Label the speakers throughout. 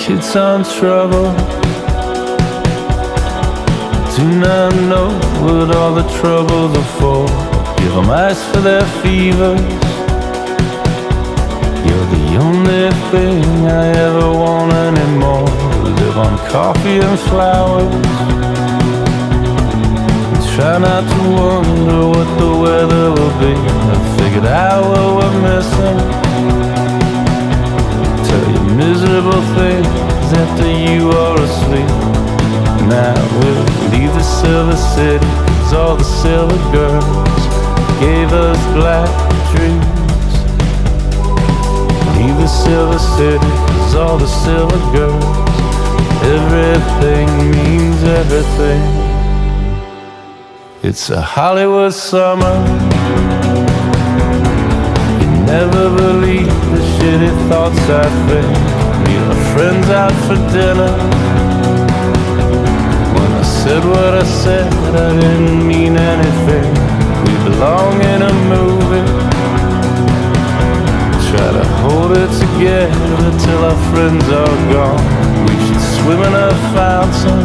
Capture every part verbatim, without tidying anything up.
Speaker 1: kids on trouble. Do not know what all the troubles are for. Give them ice for their fevers. You're the only thing I ever want anymore. Live on coffee and flowers. Try not to wonder what the weather will be. I figured out what we're missing. Tell you miserable things after you are asleep. Now we'll leave the silver city, 'cause all the silver girls gave us black dreams. Leave the silver city, 'cause all the silver girls, everything means everything. It's a Hollywood summer. You never believe the shitty thoughts I think. Meet my friends out for dinner. When I said what I said, I didn't mean anything. We belong in a movie. Try to hold it together till our friends are gone. We should swim in a fountain.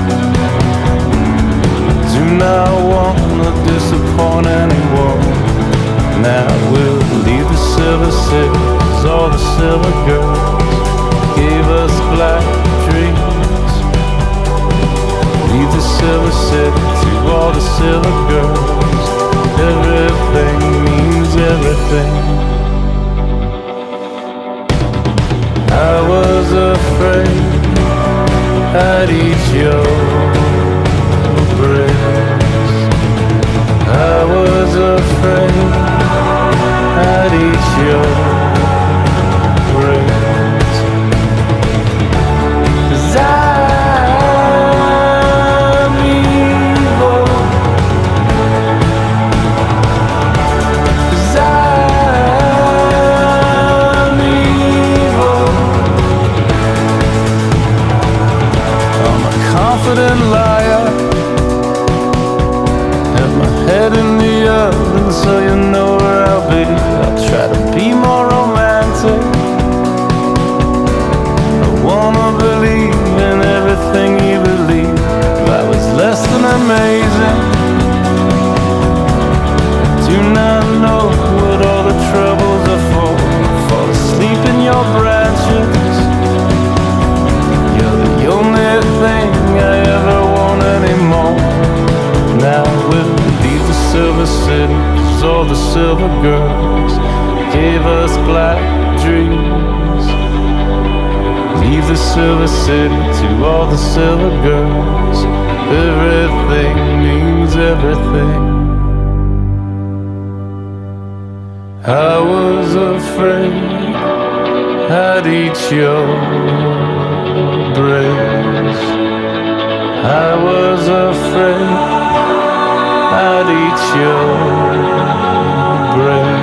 Speaker 1: Do not want to disappoint anyone. Now we'll leave the silver city, 'cause all the silver girls gave us black dreams. Leave the silver city to all the silver girls. Everything means everything. I was afraid I'd eat your I was afraid I'd eat your brains. 'Cause I'm evil. 'Cause I'm evil. I'm a confident liar. Head in the oven so you know where I'll be. I'll try to be more romantic. I wanna believe in everything you believe. If I was less than amazing, I do not know what all the troubles are for. Fall asleep in your branches. You're the only thing I ever want anymore. Now we'll leave the silver city, 'cause all the silver girls gave us black dreams. Leave the silver city to all the silver girls. Everything means everything. I was afraid I'd eat your brains. I was afraid I'd eat your brain.